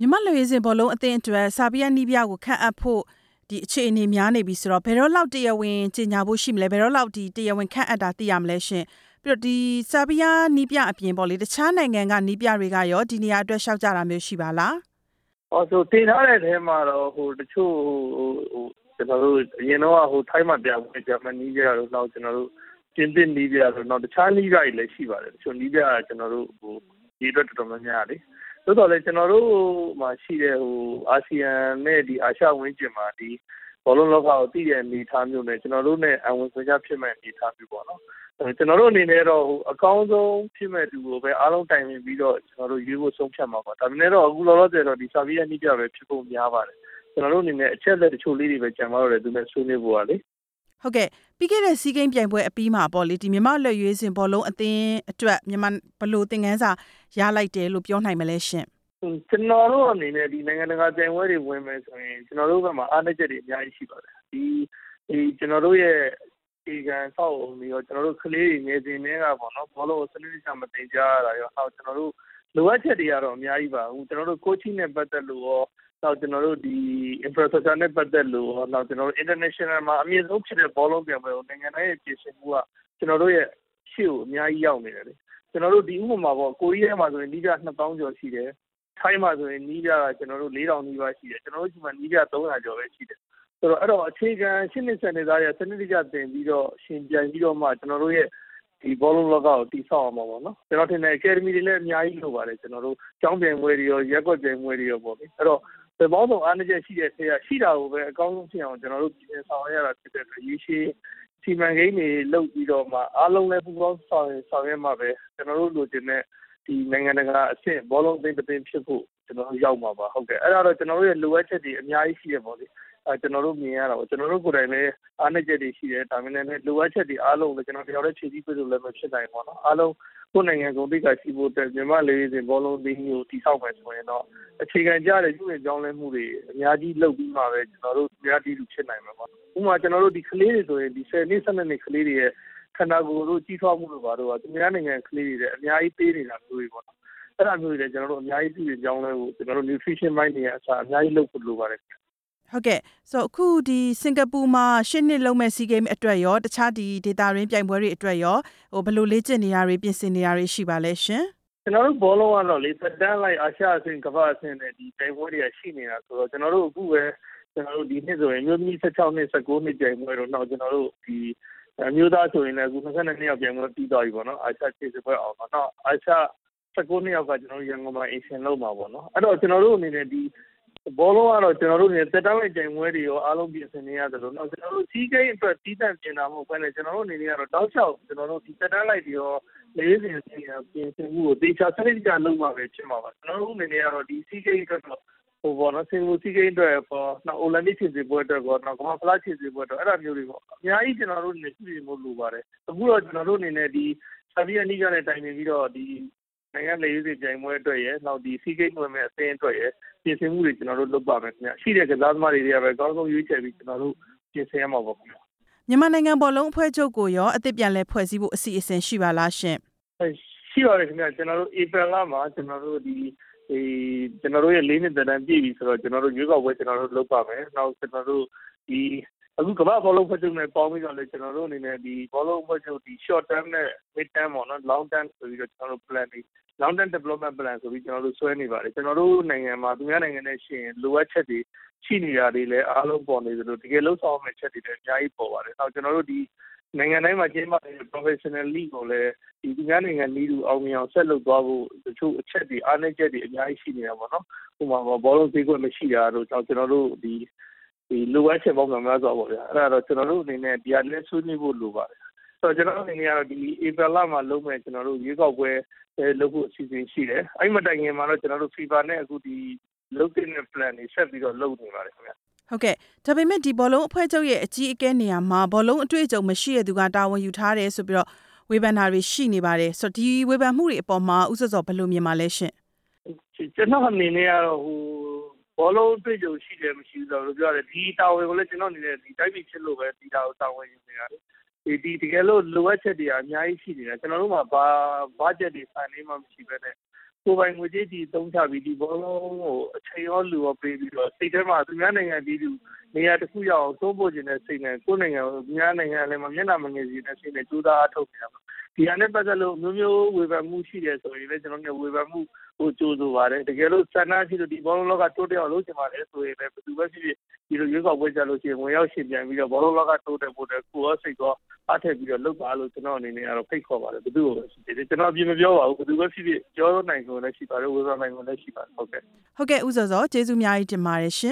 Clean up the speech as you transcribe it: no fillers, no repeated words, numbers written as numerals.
မြမလူရေးစဉ်ဘောလုံးအသင်းအတွက်စာပီးယားနီးပြကိုခန့်အပ်ဖို့ဒီအခြေအနေများနေပြီဆိုတော့ဘယ်တော့လောက်တရားဝင်ကြေညာဖို့ရှိမလဲဘယ်တော့လောက်ဒီတရားဝင်ခန့်အပ်တာသိရမလဲရှင်ပြီးတော့ဒီစာပီးယားနီးပြအပြင်ပေါ့လေတခြားနိုင်ငံကနီးပြတွေကရောဒီနေရာအတွက်ရှောက်ကြတာမျိုးရှိပါလားဆိုတင်ထားတဲ့ထဲမှာတော့တချို့ကျွန်တော်တို့အရင်တော့ထိုင်းမှာပြပွဲဂျာမနီးပြတော့နောက်ကျွန်တော်တို့ပြင်သစ်နီးပြတော့နောက်တခြားနီးပြတွေလည်းရှိပါတယ်တချို့နီးပြကကျွန်တော်တို့ဒီအတွက်တော်တော်များများလေသို့တော်လည်းကျွန်တော်တို့မှာရှိတဲ့အာဆီယံနဲ့ဒီအာရှဝန်းကျင်မှာဒီဘောလုံးလောကကိုတည်တဲ့အနေအထားမျိုးနဲ့ကျွန်တော်တို့နဲ့အဝင်ခွင့်ရဖြစ်မဲ့အနေအထားမျိုးပေါ့နော်ကျွန်တော်တို့အနေနဲ့တော့အကောင်းဆုံးဖြစ်မဲ့သူကိုပဲအားလုံးတိုင်ပင်ပြီးတော့ကျွန်တော်တို့ရွေးဖို့ဆုံးဖြတ်မှာပါဒါပေမဲ့တော့အခုလောလောဆယ်တော့ဒီစာပီးယားနီးပြပဲဖြစ်ဖို့များပါတယ်ကျွန်တော်တို့အနေနဲ့အချက်လက်တချို့လေးတွေပဲကြံပါတော့တယ်သူနဲ့ဆွေးနွေးဖို့ပါလေဟုတ်ကဲ့ပြီးခဲ့တဲ့စီးကိန်းပြိုင်ပွဲအပြီးမှာပေါ့လေဒီမြန်မာလက်ရွေးစင်ဘောလုံးအသင်းအတွက်မြန်မာဘလို့သင်ခန်းစာရလိုက်တယ်လို့ပြောနိုင်မလဲရှင်ကျွန်တော်တို့အနေနဲ့ဒီနိုင်ငံတကာပြိုင်ပွဲတွေဝင်မယ်ဆိုရင်ကျွန်တော်တို့ဘက်မှာအားနည်းချက်တွေအများကြီးရှိပါတယ်ဒီကျွန်တော်တို့ရဲ့ဒီကံဆောက်အောင်ပြီးတော့ကျွန်တော်တို့ကလေးတွေငယ်စဉ်တွေကပေါ့နော်ဘောလုံးစနစ်တကျမတင်ကြရတာရောနောက်ကျွန်တော်တို့လိုအပ်ချက်တွေကတော့အများကြီးပါကျွန်တော်တို့ coaching နဲ့ပတ်သက်လို့ရောနောက်ကျွန်တော်တို့ဒီ infrastructure နဲ့ပတ်သက်လို့ရောနောက်ကျွန်တော်တို့ international မှာအမြင့်ဆုံးဖြစ်တဲ့ဘောလုံးပြိုင်ပွဲကိုနိုင်ငံတိုင်းရဲ့ပြည်စင်မှုကကျွန်တော်တို့ရဲ့ရှေ့ကိုအများကြီးရောက်နေတယ်လေကျွန်တော်တို့ဒီဥပမာပေါ့ကိုရီးယားမှာဆိုရင်နီးပြ2000ကျော်ရှိတယ်ထိုင်းမှာဆိုရင်နီးပြကကျွန်တော်တို့4000နီးပါးရှိတယ်ကျွန်တော်တို့ဒီမှာနီးပြ300ကျော်ပဲရှိတယ်ဆိုတော့အဲ့တော့အခြေခံရှင်းနေစနေသားရဲ့စနစ်တကျတင်ပြီးတော့ရှင်ပြန်ပြီးတော့မှကျွန်တော်တို့ရဲ့ဒီဘောလုံးလောကကိုတည်ဆောက်အောင်ပါပေါ့နော်ကျွန်တော်ထင်တယ် academy တွေလည်းအများကြီးလိုပါတယ်ကျွန်တော်တို့ကျောင်းပြိုင်ပွဲတွေရောရက်ကွက်ပြိုင်ပွဲတွေရောပေါ့လေအဲ့တော့ဒီဘောလုံးအားနည်းချက်ရှိတဲ့ဆေးရရှိတာကိုပဲအကောင်းဆုံးဖြစ်အောင်ကျွန်တော်တို့ပြင်ဆောင်ရတာဖြစ်တဲ့အတွက်ရေးရှိစီမံကိန်းတွေလုပ်ပြီးတော့မှအားလုံးလည်းပူးပေါင်းဆောင်ရွက်မှာပဲကျွန်တော်တို့လိုချင်တဲ့ဒီနိုင်ငံတကာအဆင့်ဘောလုံးအသင်းတစ်သင်းဖြစ်ဖို့ကျွန်တော်တို့ရောက်မှာပါဟုတ်ကဲ့အဲ့ဒါတော့ကျွန်တော်တို့ရဲ့လိုအပ်ချက်တွေအများကြီးရှိရပါလေကျွန်တော်တို့မြင်ရတာပေါ့ကျွန်တော်တို့ကိုယ်တိုင်လည်းအားနည်းချက်တွေရှိတယ်ဒါမှမဟုတ်လည်းလိုအပ်ချက်တွေအားလုံးလည်းကျွန်တော်တယောက်တည်းဖြည့်ဆည်းပေးလို့လည်းမဖြစ်နိုင်ပါဘူးအားလုံးကိုယ်နိုင်ငံကုန်တိတ်ကရှိဖို့အတွက်မြန်မာလေးစဉ်ဘောလုံးသင်းကိုတည်ဆောက်မယ်ဆိုရင်တော့အခြေခံကြတဲ့ပြုပြင်ပြောင်းလဲမှုတွေအများကြီးလုပ်ပြီးမှပဲကျွန်တော်တို့တရားတည်ဖြစ်နိုင်မှာပေါ့ဥပမာကျွန်တော်တို့ဒီကလေးတွေဆိုရင်ဒီ10နှစ်12နှစ်ကလေးတွေရဲ့ခန္ဓာကိုယ်တို့ကြီးထွားမှုလိုပါတော့သူများနိုင်ငံကလေးတွေအများကြီးပေးနေတာမျိုးတွေပေါ့အဲ့ဒါမျိုးတွေကျွန်တော်တို့အများကြီးပြုပြင်ပြောင်းလဲဖို့ကျွန်တော်တို့ nutrition mind တွေအစားအများကြီးလုပ်ဖို့လိုပါတယ်ဟုတ်ကဲ့ဆိုအခုဒီစင်ကာပူမှာ10နှစ်လုံးမဲ့စီးဂိမ်းအတွက်ရောတခြားဒီဒေတာရင်းပြိုင်ပွဲတွေအတွက်ရောဘယ်လိုလေ့ကျင့်နေရတွေပြင်ဆင်နေရတွေရှိပါလဲရှင်ကျွန်တော်တို့ဘောလုံးကတော့လေသက်တမ်းလိုက်အာရှအဆင့်ကမ္ဘာအဆင့်နဲ့ဒီပြိုင်ပွဲတွေကရှိနေတာဆိုတော့ကျွန်တော်တို့အခုပဲကျွန်တော်တို့ဒီနှစ်ဆိုရင်မျိုးသမီး16နှစ်19နှစ်ပြိုင်ပွဲတော့နောက်ကျွန်တော်တို့ဒီအမျိုးသားဆိုရင်လည်းအခု22ယောက်ပြိုင်ပွဲပြီးသွားပြီပေါ့နော်အာရှခြေစစ်ပွဲအောင်တော့အာရှ19နှစ်ယောက်ကကျွန်တော်တို့ရန်ကုန်မှာအင်ရှင်လုပ်မှာပေါ့နော်အဲ့တော့ကျွန်တော်တို့အနေနဲ့ဒီဘောလုံးကတော့ကျွန်တော်တို့နေတက်တောင်းလိုက်ကြိုင်ပွဲတွေရောအားလုံးပြင်ဆင်နေရတယ်လို့နောက်ကျွန်တော်တို့စီးကိန်းအတွက်တီးတန့်ပြင်တာမဟုတ်ဘဲနဲ့ကျွန်တော်တို့အနေနဲ့ကတော့တောက်လျှောက်ကျွန်တော်တို့ဒီတက်တန်းလိုက်တွေရောလေးစင်စီပြင်ဆင်မှုကိုတေချာစနစ်တကျလုပ်မှာပဲဖြစ်မှာပါကျွန်တော်တို့အနေနဲ့ကတော့ဒီစီးကိန်းအတွက်တော့ဘောနော်စင်မူစီးကိန်းအတွက်ပေါ့နောက်အိုလံပစ်ခြေစစ်ပွဲအတွက်ပေါ့နောက်ကမ္ဘာဖလားခြေစစ်ပွဲအတွက်အဲ့ဒါမျိုးတွေပေါ့အများကြီးကျွန်တော်တို့နေပြည်မှုလိုပါတယ်အခုတော့ကျွန်တော်တို့အနေနဲ့ဒီဆာဗီယာနီကနဲ့တိုင်ပင်ပြီးတော့ဒီနိုင်ငံလေရေးစီပြိုင်ပွဲအတွက်ရယ်နောက်ဒီစီးကိန်းဝင်မဲ့အသင်းအတွက်ရယ်ပြင်ဆင်မှုတွေကျွန်တော်တို့လုပ်ပါမယ်ခင်ဗျရှိတဲ့ကစားသမားတွေကပဲအကောင်းဆုံးရွေးချယ်ပြီးကျွန်တော်တို့ပြင်ဆင်ရမှာပေါ့ခင်ဗျမြန်မာနိုင်ငံဘောလုံးအဖွဲ့ချုပ်ကိုရောအသစ်ပြန်လဲဖွဲ့စည်းဖို့အစီအစဉ်ရှိပါလားရှင်ရှိပါတယ်ခင်ဗျကျွန်တော်တို့ဧပြီလမှာကျွန်တော်တို့ဒီကျွန်တော်တို့ရဲ့၄နှစ်သက်တမ်းပြည့်ပြီဆိုတော့ကျွန်တော်တို့ရွေးကောက်ပွဲကျွန်တော်တို့လုပ်ပါမယ်နောက်ကျွန်တော်တို့ဒီအခုကမ္ဘာဘောလုံးဖွဲ့ချုပ်နဲ့ပေါင်းပြီးတော့လေကျွန်တော်တို့အနေနဲ့ဒီဘောလုံးဖွဲ့ချုပ်ဒီ short term နဲ့ mid term ပေါ့နော် long term ဆိုပြီးတော့ကျွန်တော်တို့ plan တွေ long term development plan ဆိုပြီးကျွန်တော်တို့ဆွဲနေပါတယ်ကျွန်တော်တို့နိုင်ငံမှာသူများနိုင်ငံနဲ့ရှင်လိုအပ်ချက်တွေရှိနေတာတွေလည်းအားလုံးပေါ်နေသလိုတကယ်လို့ဆောင်မဲ့ချက်တွေလည်းအများကြီးပေါ်ပါတယ်နောက်ကျွန်တော်တို့ဒီနိုင်ငံတိုင်းမှာကျင်းပနေတဲ့ professional league ကိုလည်းဒီသူများနိုင်ငံနည်းတူအောင်မြင်အောင်ဆက်လုပ်သွားဖို့တချို့အချက်တွေအားနည်းချက်တွေအများကြီးရှိနေတာပေါ့နော်ဥပမာဘောလုံးဈေးကွက်မရှိတာတို့ကျွန်တော်တို့ဒီလိုအပ်ချက်ပေါင်းများစွာပေါ့ဗျာအဲ့ဒါတော့ကျွန်တော်တို့အနေနဲ့ဒီအလဲဆွေးနွေးဖို့လိုပါတယ်ဆိုတော့ကျွန်တော်အနေနဲ့ကတော့ဒီဧပြီလမှာလုပ်မဲ့ကျွန်တော်တို့ရွေးကောက်ပွဲလုပ်ဖို့အစီအစဉ်ရှိတယ်အဲ့မတိုင်ခင်မှာတော့ကျွန်တော်တို့ FIFA နဲ့အခုဒီလုပ်တဲ့ plan တွေဆက်ပြီးတော့လုပ်နေပါတယ်ခင်ဗျဟုတ်ကဲ့ဒါပေမဲ့ဒီဘောလုံးအဖွဲ့ချုပ်ရဲ့အကြီးအကဲနေရာမှာဘောလုံးအတွေ့အကြုံမရှိတဲ့သူကတာဝန်ယူထားတယ်ဆိုပြီးတော့ဝေဖန်တာတွေရှိနေပါတယ်ဆိုတော့ဒီဝေဖန်မှုတွေအပေါ်မှာဥစ္စာစောဘယ်လိုမြင်ပါလဲရှင်ကျွန်တော်အနေနဲ့ကတော့ဘောလုံးတွေ့ကြုံရှိတယ်မရှိဘူးလို့ပြောရတယ်ဒီတာဝန်ကိုလည်းကျွန်တော်အနေနဲ့ဒီတိုက်ပြီးဖြစ်လို့ပဲဒီတာကိုတာဝန်ယူနေရတယ်ဒီတကယ်လို့လိုအပ်ချက်တွေအများကြီးရှိနေတာကျွန်တော်တို့မှာဘာဂျက်တွေဖန်နေမှမရှိပဲနဲ့ကိုယ်ပိုင်ငွေကြေးဒီသုံးချပြီးဒီဘောလုံးကိုအချိန်ရောလူရောပေးပြီးတော့စိတ်ထဲမှာသူများနိုင်ငံပြည်သူနေရာတစ်ခုရောက်အောင်သုံးဖို့ခြင်းနဲ့စိတ်နဲ့ကိုယ်နိုင်ငံကိုသူများနိုင်ငံလည်းမမျက်နှာမငယ်စီနဲ့စိတ်နဲ့ကြိုးစားအားထုတ်နေတာပါဒီဟာနဲ့ပတ်သက်လို့မျိုးမျိုးဝေဖန်မှုရှိတယ်ဆိုရင်လည်းကျွန်တော်တို့ဝေဖန်မှုဟိုကြိုးဆိုပါတယ်တကယ်လို့စံနှာရှိလို့ဒီဘောလုံးလောကတိုးတက်အောင်လုပ်ချင်ပါတယ်ဆိုရင်လည်းဘယ်သူပဲဖြစ်ဖြစ်ဒီလိုရွေးကောက်ပွဲကြလို့ရှိရင်ဝင်ရောက်ရှင်ပြန်ပြီးတော့ဘောလုံးလောကတိုးတက်ဖို့တဲ့ကိုယ်ရောစိတ်ရောအားထည့်ပြီးတော့လုပ်ပါလို့ကျွန်တော်အနေနဲ့ကတော့ဖိတ်ခေါ်ပါတယ်ဘယ်သူ့ကိုပဲရှိတယ်ကျွန်တော်အပြင်မပြောပါဘူးဘယ်သူပဲဖြစ်ဖြစ်ပြောနိုင်ကိုလည်းရှိပါတယ်ဝေဖန်နိုင်ကိုလည်းရှိပါတယ်ဟုတ်ကဲ့ဦးစောစောကျေးဇူးအများကြီးတင်ပါတယ်ရှင်